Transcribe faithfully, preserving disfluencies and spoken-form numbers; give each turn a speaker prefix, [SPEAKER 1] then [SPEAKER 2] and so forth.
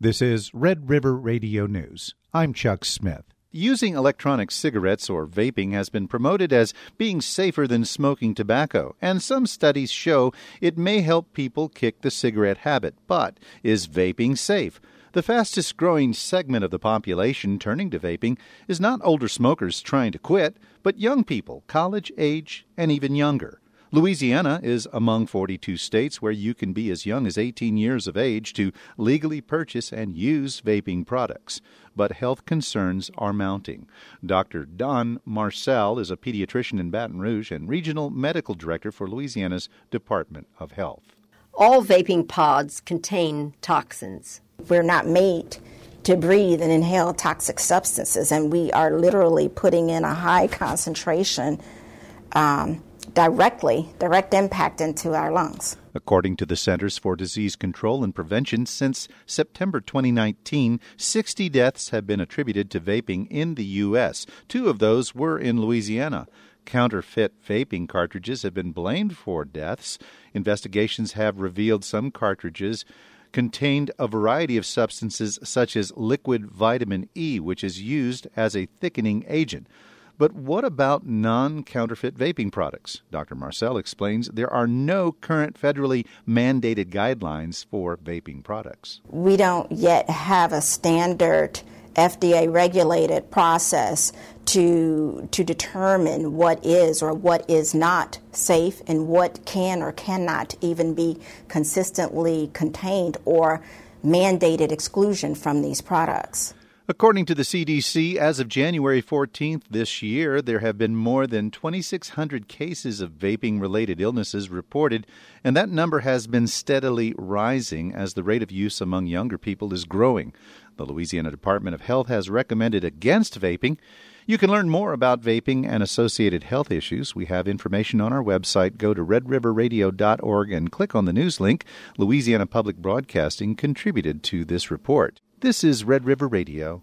[SPEAKER 1] This is Red River Radio News. I'm Chuck Smith. Using electronic cigarettes or vaping has been promoted as being safer than smoking tobacco, and some studies show it may help people kick the cigarette habit. But is vaping safe? The fastest growing segment of the population turning to vaping is not older smokers trying to quit, but young people, college age, and even younger. Louisiana is among forty-two states where you can be as young as eighteen years of age to legally purchase and use vaping products. But health concerns are mounting. Doctor Don Marcel is a pediatrician in Baton Rouge and regional medical director for Louisiana's Department of Health.
[SPEAKER 2] All vaping pods contain toxins.
[SPEAKER 3] We're not made to breathe and inhale toxic substances, and we are literally putting in a high concentration um, directly, direct impact into our lungs.
[SPEAKER 1] According to the Centers for Disease Control and Prevention, since September twenty nineteen, sixty deaths have been attributed to vaping in the U S Two of those were in Louisiana. Counterfeit vaping cartridges have been blamed for deaths. Investigations have revealed some cartridges contained a variety of substances such as liquid vitamin E, which is used as a thickening agent. But what about non-counterfeit vaping products? Doctor Marcel explains there are no current federally mandated guidelines for vaping products.
[SPEAKER 3] We don't yet have a standard F D A-regulated process to to determine what is or what is not safe and what can or cannot even be consistently contained or mandated exclusion from these products.
[SPEAKER 1] According to the C D C, as of January fourteenth this year, there have been more than twenty-six hundred cases of vaping-related illnesses reported, and that number has been steadily rising as the rate of use among younger people is growing. The Louisiana Department of Health has recommended against vaping. You can learn more about vaping and associated health issues. We have information on our website. Go to red river radio dot org and click on the news link. Louisiana Public Broadcasting contributed to this report. This is Red River Radio.